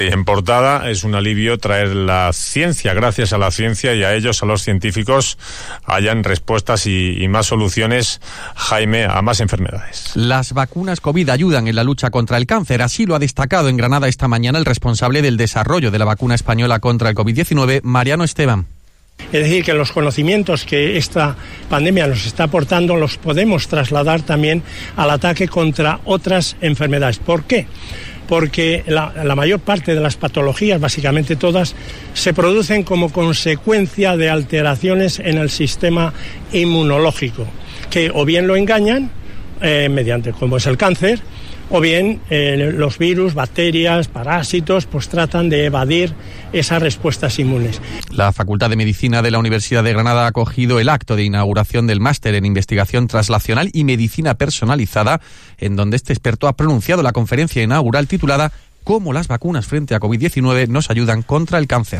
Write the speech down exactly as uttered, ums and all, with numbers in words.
En portada es un alivio traer la ciencia, gracias a la ciencia y a ellos, a los científicos, hayan respuestas y, y más soluciones, Jaime, a más enfermedades. Las vacunas COVID ayudan en la lucha contra el cáncer, así lo ha destacado en Granada esta mañana el responsable del desarrollo de la vacuna española contra el COVID diecinueve, Mariano Esteban. Es decir, que los conocimientos que esta pandemia nos está aportando los podemos trasladar también al ataque contra otras enfermedades. ¿Por qué? Porque la, la mayor parte de las patologías, básicamente todas, se producen como consecuencia de alteraciones en el sistema inmunológico, que o bien lo engañan, eh, mediante como es el cáncer, o bien eh, los virus, bacterias, parásitos, pues tratan de evadir esas respuestas inmunes. La Facultad de Medicina de la Universidad de Granada ha acogido el acto de inauguración del máster en Investigación Translacional y Medicina Personalizada, en donde este experto ha pronunciado la conferencia inaugural titulada «Cómo las vacunas frente a COVID diecinueve nos ayudan contra el cáncer».